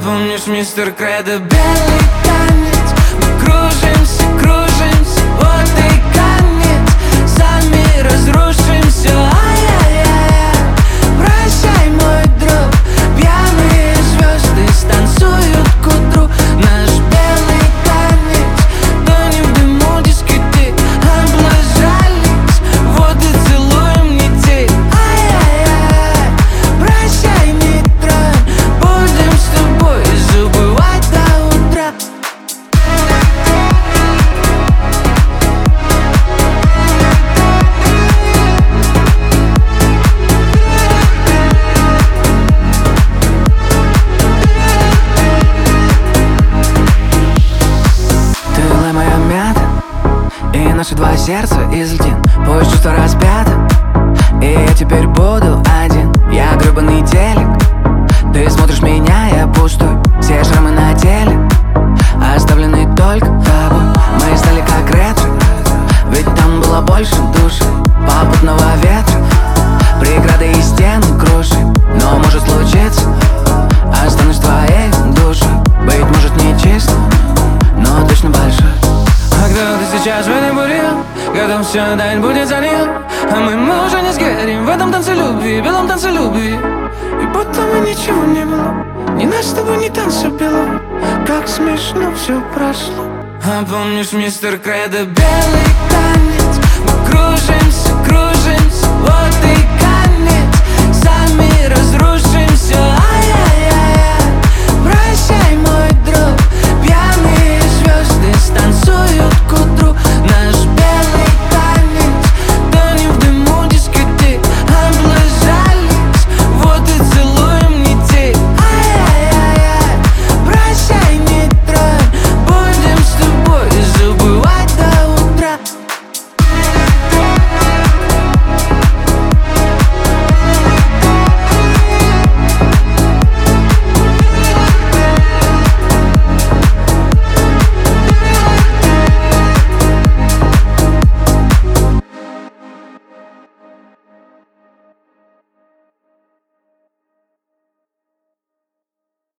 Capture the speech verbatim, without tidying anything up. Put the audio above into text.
помнишь, мистер Кредо, белый танец? Мы кружимся, кружимся, вот и конец. Сами разрушимся, ай-яй-яй. Прощай, мой друг, пьяные звезды станцуют к утру. Наш белый танец тонем в дыму дискотек. Облажались, вот и целуем метель. Ай-яй-яй, прощай, не тронь, будем с тобой забывать до утра. Ты была моя мята, и наши два сердца из льдин. Пусть чувство распято, и я теперь буду один. Я гребаный телек, ты смотришь меня, я пустой. Все шрамы на теле оставлены только тобой. Мы стали как ретро, ведь там было больше души. Попутного ветра, преграды и стены крушим. Но может случиться, останусь твоей душой. Быть может не чисто, но точно большой. А кто ты сейчас в этой буре? Готов все дать, будет за ним. А мы, мы уже не сгорим в этом танце любви, белом танце любви. И будто бы ничего не было, ни нас с тобой, ни танца белого. Как смешно все прошло. А помнишь, мистер Кредо, белый танец? Мы кружимся, кружимся, вот и конец. Сами разрушимся, ай.